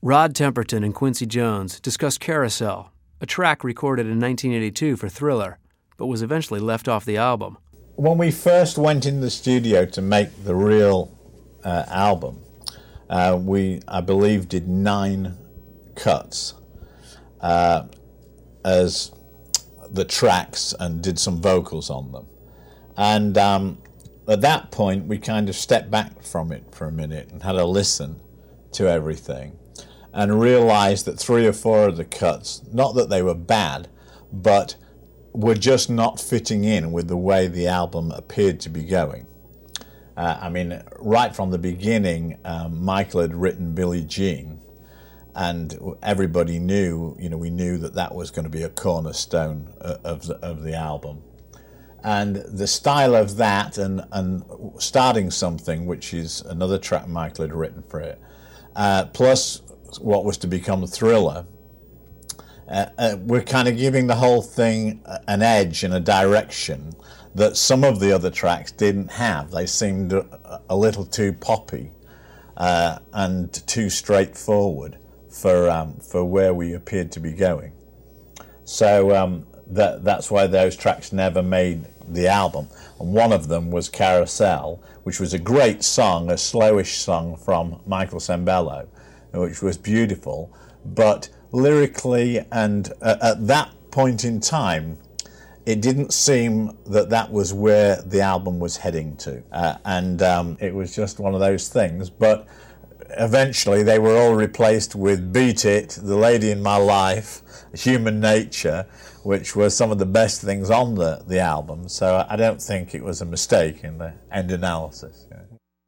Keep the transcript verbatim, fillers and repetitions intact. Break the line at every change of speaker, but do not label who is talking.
Rod Temperton and Quincy Jones discussed Carousel, a track recorded in nineteen eighty-two for Thriller, but was eventually left off the album.
When we first went in the studio to make the real uh, album, uh, we, I believe, did nine cuts uh, as the tracks and did some vocals on them. And um, at that point, we kind of stepped back from it for a minute and had a listen to everything, and realized that three or four of the cuts, not that they were bad, but were just not fitting in with the way the album appeared to be going. Uh, I mean, right from the beginning, um, Michael had written Billie Jean, and everybody knew, you know, we knew that that was going to be a cornerstone of the, of the album. And the style of that, and, and starting something, which is another track Michael had written for it, uh, plus what was to become Thriller, uh, uh, we're kind of giving the whole thing an edge and a direction that some of the other tracks didn't have. They seemed a, a little too poppy uh, and too straightforward for um, for where we appeared to be going. So um, that that's why those tracks never made the album. And one of them was Carousel, which was a great song, a slowish song from Michael Sembello, which was beautiful, but lyrically and uh, at that point in time, it didn't seem that that was where the album was heading to. Uh, and um, it was just one of those things. But eventually they were all replaced with Beat It, The Lady in My Life, Human Nature, which were some of the best things on the, the album. So I don't think it was a mistake in the end analysis. Yeah.